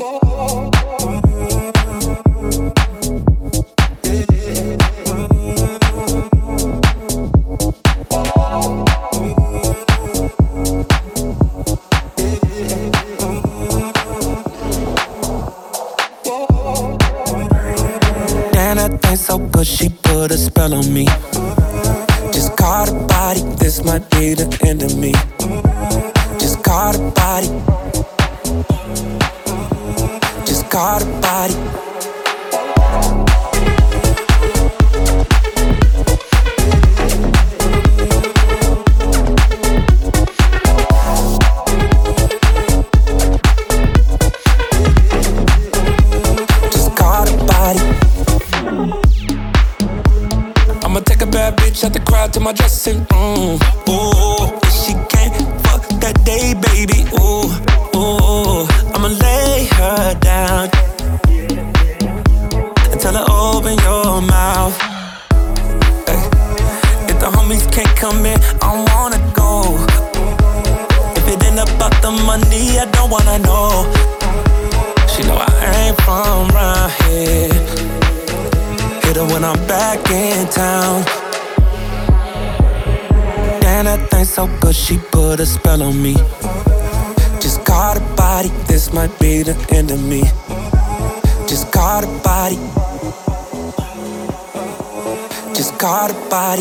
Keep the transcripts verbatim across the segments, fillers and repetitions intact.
So good, she put a spell on me. Just caught a body, this might be the end of me. Just caught a body. Just caught a body. At the crowd to my dressing room. Ooh, she can't fuck that day, baby. Ooh, ooh, I'ma lay her down and tell her open your mouth. Hey. If the homies can't come in, I don't wanna go. If it ain't about the money, I don't wanna know. She know I ain't from round here. Hit her when I'm back in town. And that thing so good, she put a spell on me. Just caught a body, this might be the end of me. Just caught a body. Just caught a body.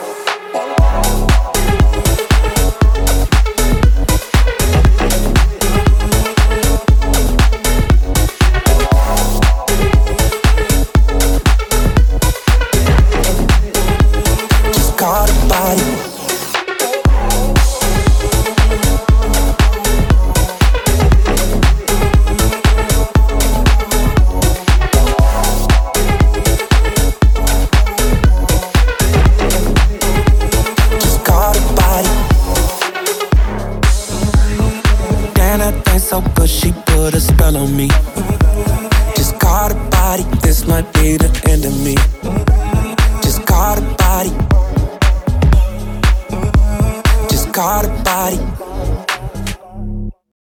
Just caught a body. So good, she put a spell on me. Just caught a body, this might be the end of me.